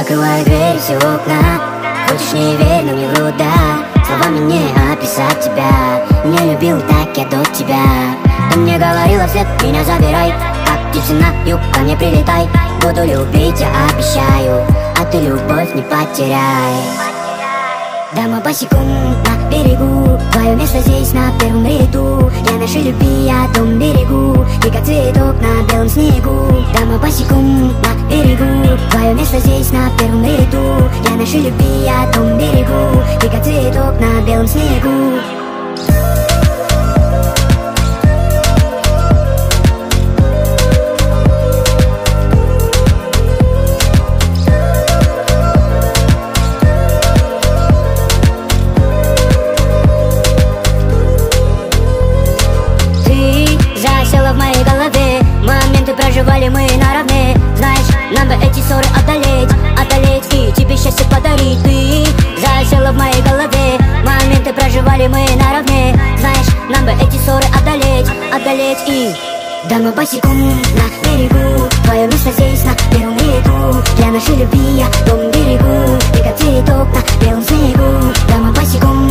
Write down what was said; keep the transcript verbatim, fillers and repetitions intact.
закрываю дверь, все окна. Хочешь не верь, но не вру, да. Словами не описать тебя. Не любил так я до тебя. Ты мне говорила вслед, меня забирай. Как птица на юг, ко мне прилетай. Буду любить, я обещаю. А ты любовь не потеряй. Дома босиком на берегу. Твое место здесь на первом ряду. Для нашей любви я дом берегу. Ты как цветок на белом снегу. Дома босиком на берегу. Твое место здесь на первом ряду. Для нашей любви я дом берегу. Ты как цветок на белом снегу. Проживали мы наравне. Знаешь, нам бы эти ссоры одолеть, одолеть и тебе счастье подарить. Ты засела в моей голове. Моменты проживали мы наравне. Знаешь, нам бы эти ссоры одолеть, одолеть и... Дома босиком на берегу. Твое место здесь на первом ряду. Для нашей любви я дом берегу. Ты как цветок на белом снегу. Дома босиком